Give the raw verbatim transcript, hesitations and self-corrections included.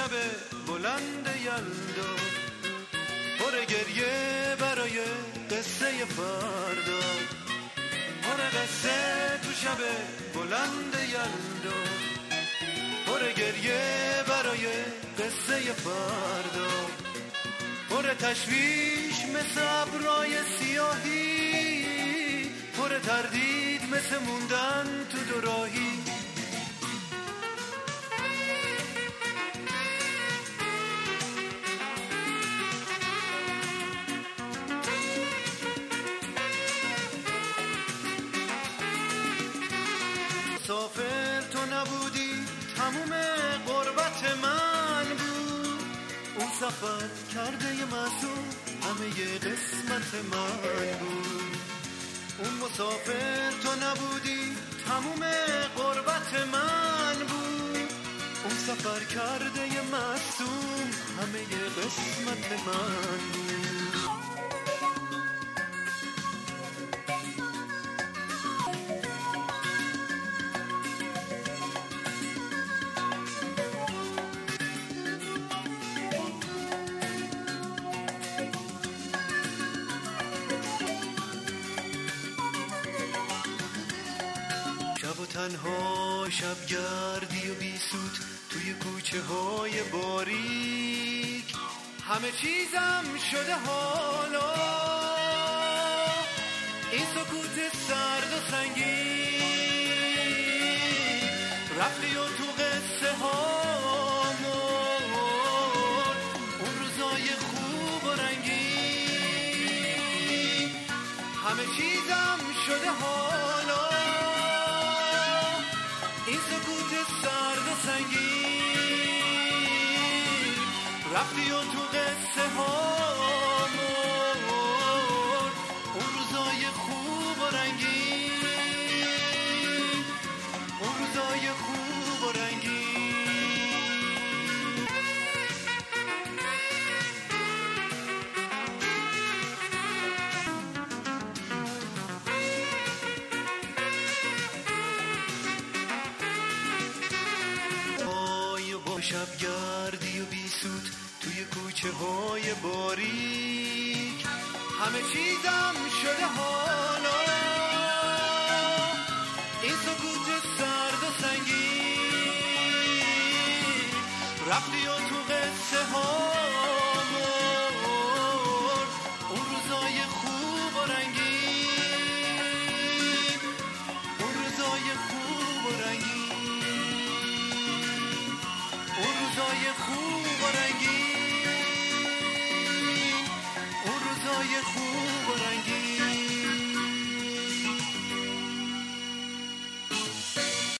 شب بلند یلدا، پر گریه برای قصه فردا، پر قصه تو شب بلند یلدا، پر گریه برای قصه فردا، پر تشویش مثل ابرای سیاهی، پر تردید مثل موندن تو دوراهی. مسافر تو نبودی، تموم غربت من بود، اون سفر کرده ی معصوم همه ی قسمت من بود. اون مسافر تو نبودی، تموم غربت من بود، اون سفر کرده ی معصوم همه ی قسمت من بود. شب و تنها شب گردی و بی سود توی کوچه های باریک، همه چیزم شده حالا این سکوت سرد و سنگین، رفتی و تو قصه هامون اون روزای خوب و رنگین، همه چیزم شده حالا این سکوت سرد و سنگین، رفتی و تو قصه هامون اون روزای خوب و رنگین، اون روزای خوب و رنگین. شب گردی و بی سود توی کوچه های باریک، همه چیزم شده حالا این سکوت سرد و سنگین، رفتی و تو قصه هامون اون روزای خوب و رنگین، اون روزای خوب و رنگین، اون روزای خوب و رنگین.